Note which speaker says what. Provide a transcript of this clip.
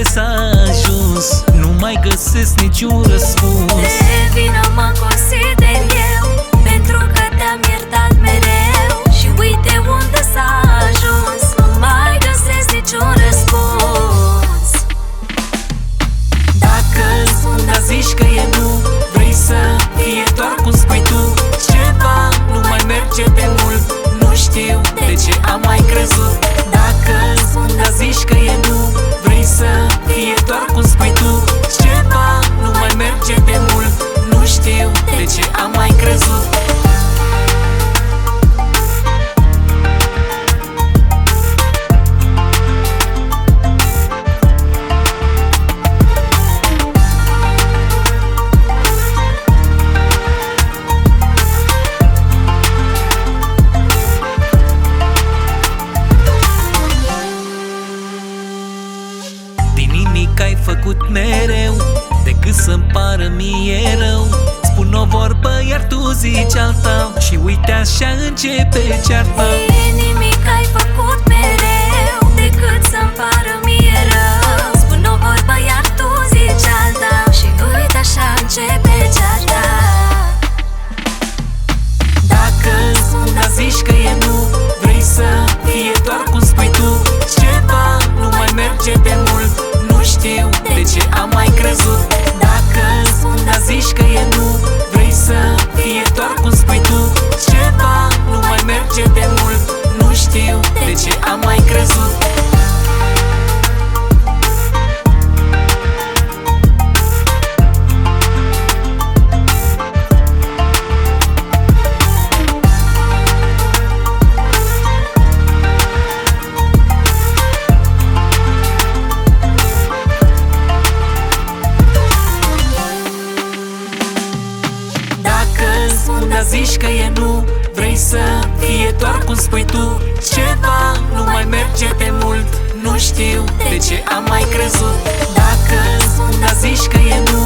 Speaker 1: s-a ajuns, nu mai găsesc niciun răspuns.
Speaker 2: De vină mă consider eu, pentru că te-am iertat mereu. Și uite unde s-a ajuns, nu mai găsesc niciun răspuns.
Speaker 1: Dacă-ți spun, dar zici că e nu, vrei să fie doar cum spui tu. Ceva nu mai merge de mult, nu știu de ce am mai crezut. Dacă-ți spun, dar zici că e nu, vrei să fie doar cum spui tu. Ceva nu mai merge de mult, nu știu de ce am mai crezut. Nimic ai făcut mereu decât să-mi pară mie rău. Spun o vorbă, iar tu zici alta, și uite așa începe cearta.
Speaker 2: Nimic ai făcut mereu decât să-mi pară mie rău. Spun o vorbă, iar tu zici alta, și uite așa începe cearta.
Speaker 1: Dacă-ți spun, dar zici că e nu, vrei să fie doar cum spui tu. Ceva nu mai merge de mult, nu știu de ce am mai crezut. Dacă-ți spun, dar zici că e nu, vrei să fie doar cum spui tu. Ceva nu mai merge de mult, nu știu de ce am mai crezut. Dar zici că e nu, vrei să fie doar cum spui tu. Ceva nu mai merge de mult, nu știu de ce am mai crezut. Dacă-ți spun, dar zici că e nu,